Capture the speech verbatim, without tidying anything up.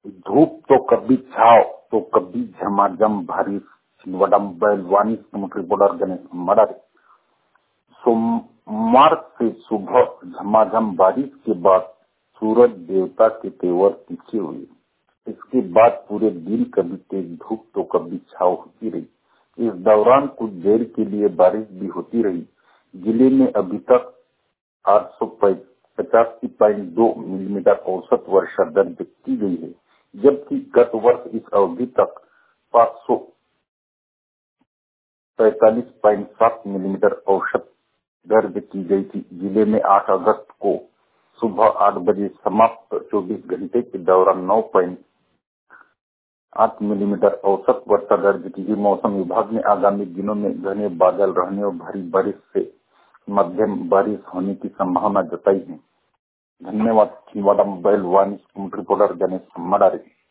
धूप तो कभी छाव तो कभी झमाझम बारिश छिंदवाड़ा बैलवानी समुद्री बॉर्डर गणेश मड़ारी। सोमवार से सुबह झमाझम बारिश के बाद सूरज देवता के तेवर पीछे हुए। इसके बाद पूरे दिन कभी तेज धूप तो कभी छाव होती रही। इस दौरान कुछ देर के लिए बारिश भी होती रही। जिले में अभी तक आठ सौ पचासी पॉइंट दो मिलीमीटर औसत वर्षा दर्ज की गई है, जबकि गत वर्ष इस अवधि तक पाँच सौ पैंतालीस पॉइंट सात मिलीमीटर औसत दर्ज की गई थी। जिले में आठ अगस्त को सुबह आठ बजे समाप्त चौबीस घंटे के दौरान नौ पॉइंट आठ मिलीमीटर औसत वर्षा दर्ज की गई। मौसम विभाग ने आगामी दिनों में घने बादल रहने और भारी बारिश से मध्यम बारिश होने की संभावना जताई है। धन्यवाद। छिंदवाड़ा बैलवानी समुद्री बॉर्डर गणेश मड़ारी।